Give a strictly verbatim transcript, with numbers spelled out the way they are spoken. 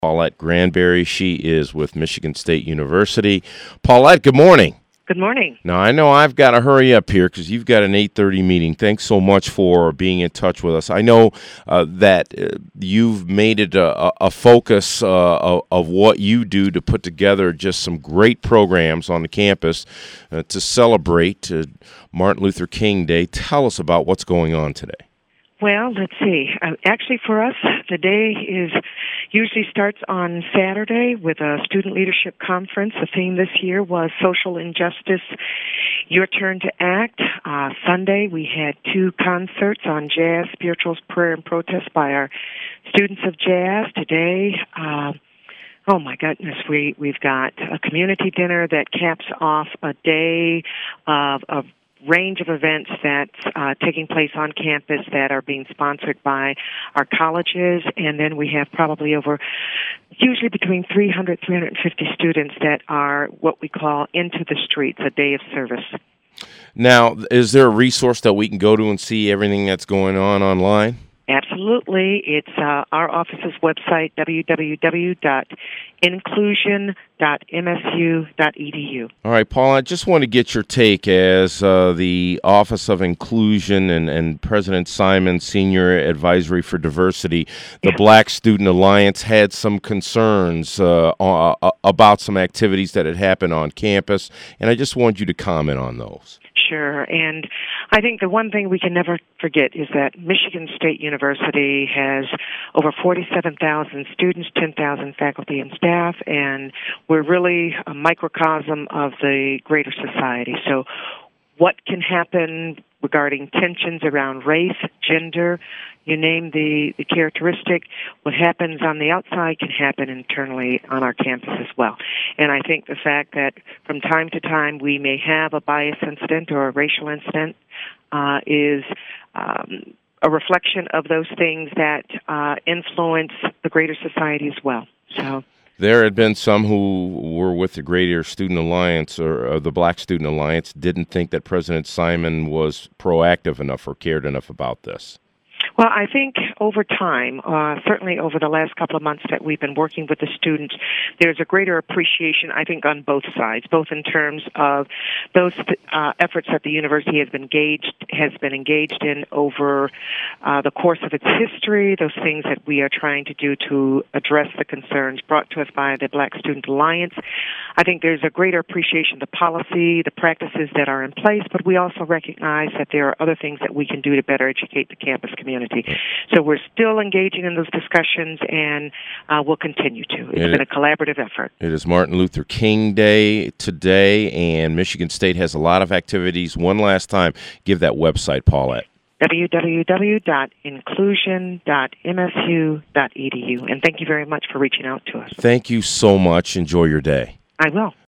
Paulette Granberry. She is with Michigan State University. Paulette, good morning. Good morning. Now, I know I've got to hurry up here because you've got an eight thirty meeting. Thanks so much for being in touch with us. I know uh, that uh, you've made it a, a focus uh, of, of what you do to put together just some great programs on the campus uh, to celebrate uh, Martin Luther King Day. Tell us about what's going on today. Well, let's see. Uh, actually, for us, the day is usually starts on Saturday with a student leadership conference. The theme this year was social injustice, your turn to act. Uh, Sunday, we had two concerts on jazz, spirituals, prayer, and protest by our students of jazz. Today, uh, oh my goodness, we, we've got a community dinner that caps off a day of, of range of events that's uh, taking place on campus that are being sponsored by our colleges, and then we have probably over, usually between three hundred, three hundred fifty students that are what we call into the streets, a day of service. Now, is there a resource that we can go to and see everything that's going on online? Absolutely. It's uh, our office's website, w w w dot inclusion dot m s u dot e d u. All right, Paul, I just want to get your take as uh, the Office of Inclusion and, and President Simon Senior Advisory for Diversity. The Yeah. Black Student Alliance had some concerns uh, uh, about some activities that had happened on campus, and I just want you to comment on those. Sure, and I think the one thing we can never forget is that Michigan State University has over forty-seven thousand students, ten thousand faculty and staff, and we're really a microcosm of the greater society. So what can happen regarding tensions around race, gender, you name the, the characteristic, what happens on the outside can happen internally on our campus as well. And I think the fact that from time to time we may have a bias incident or a racial incident uh, is um, a reflection of those things that uh, influence the greater society as well. So. There had been some who were with the Greater Student Alliance or uh, the Black Student Alliance didn't think that President Simon was proactive enough or cared enough about this. Well, I think over time, uh, certainly over the last couple of months that we've been working with the students, there's a greater appreciation, I think, on both sides, both in terms of those uh, efforts that the university has been engaged has been engaged in over uh, the course of its history, those things that we are trying to do to address the concerns brought to us by the Black Student Alliance. I think there's a greater appreciation of the policy, the practices that are in place, but we also recognize that there are other things that we can do to better educate the campus community. So we're still engaging in those discussions, and uh, we'll continue to. It's it been a collaborative effort. It is Martin Luther King Day today, and Michigan State has a lot of activities. One last time, give that website, Paulette. w w w dot inclusion dot m s u dot e d u. And thank you very much for reaching out to us. Thank you so much. Enjoy your day. I will.